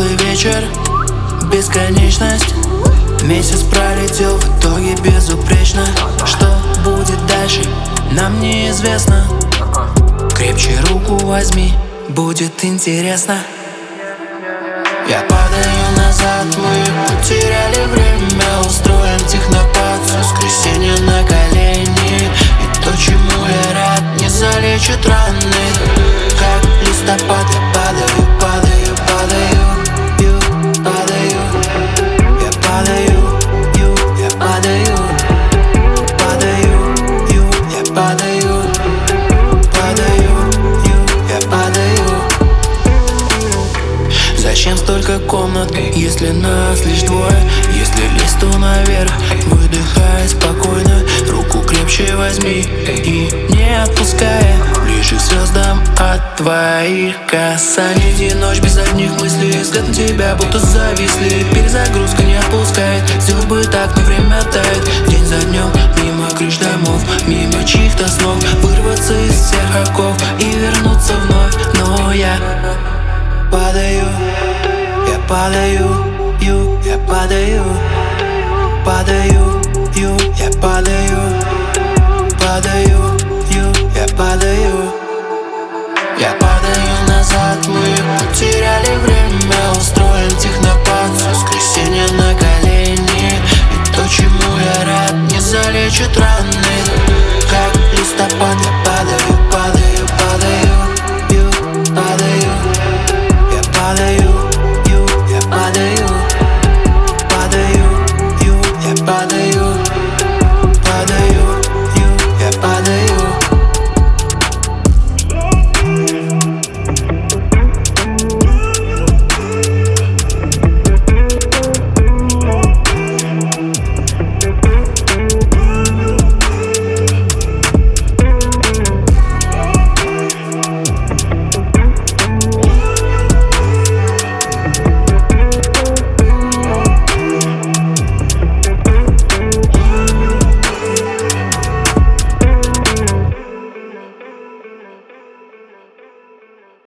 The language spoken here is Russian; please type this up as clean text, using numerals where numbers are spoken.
целый вечер, бесконечность. Месяц пролетел в итоге безупречно. Что будет дальше, нам неизвестно. Крепче руку возьми, будет интересно. Я падаю назад, мы потеряли время. Устроим технопад с воскресенья на колени. И то, чему я рад, не залечит раны. Как листопад я падаю, падаю, падаю, падаю. Я падаю, я падаю, падаю, я падаю, падаю, я падаю. Зачем столько комнат, если нас лишь двое? Если лезть, то наверх, выдыхай спокойно. Руку крепче возьми и не отпускай. Ближе к звездам от твоих касаний. Иди ночь без одних мыслей, взгляд на тебя будто зависли. Перезагрузка не отпускает, сделать бы так, но время тает. День за днем, мимо крыш домов, мимо чьих-то снов. Вырваться из всех оков и вернуться вновь. Но я падаю, я падаю, я падаю, падаю, я падаю, падаю, я падаю. Я падаю назад, мы потеряли время.